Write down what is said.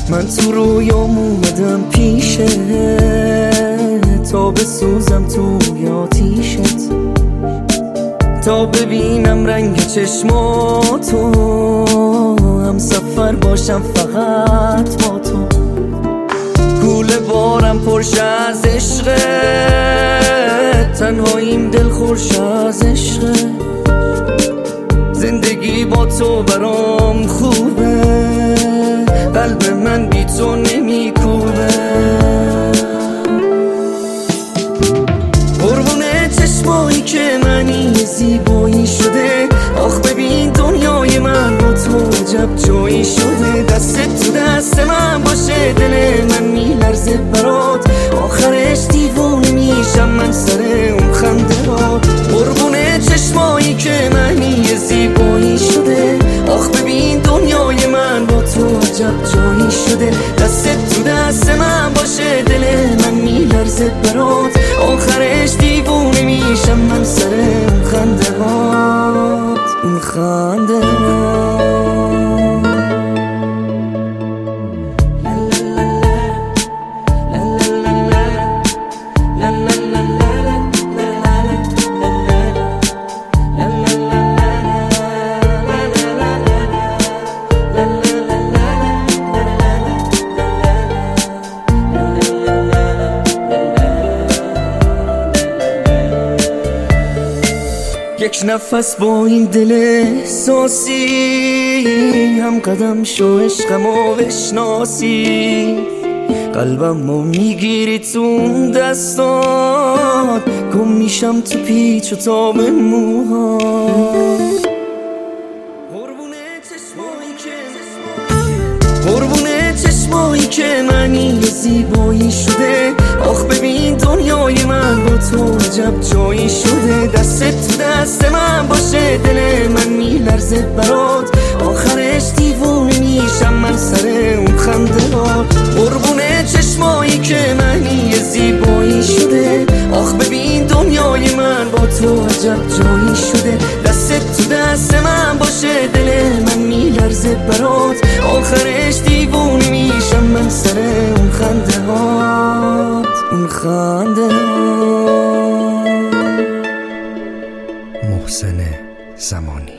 من تو رویام اومدم پیشت تا بسوزم توی آتیشت، تا ببینم رنگ چشماتو، هم سفر باشم فقط با تو. کوله بارم پرش از عشقت، تنهاییم دل خورش از عشقت. زندگی با تو برام خوبه، قلب من بی تو نمی کوبه. قربونه چشمایی که منی زیبایی شده، آخ ببین دنیای من با تو عجب جایی شده. دستت تو دست من باشه دل من میلرزه برات، آخرش دیوونه میشم من سر اون خندهات. قربونه چشمایی که منی زیبایی شده، آخ ببین دنیای من با تو عجب جایی شده. دستت تو دست من باشه دل من میلرزه برات، آخرش دیوونه میشم من سر اون خندهات، اون خندهات. یک نفس با این دل احساسی، هم قدم شو عشقمو بشناسی. قلبمو میگیری تو دستات، گم میشم تو پیچ و تاب موهات. قربونه چشمایی که منی زیبایی شده، آخ ببین دنیای من با تو عجب جایی شده. دستت تو دست من باشه دل من میلرزه برات، آخرش دیوونه میشم من سر اون خندهات. قربونه چشمایی که منی زیبایی شده، آخ ببین دنیای من با تو عجب جایی شده. دستت تو دست من باشه دل من میلرزه برات، آخرش دیوونه میشم من سر اون خندهات، اون خندهات. محسن زمانی.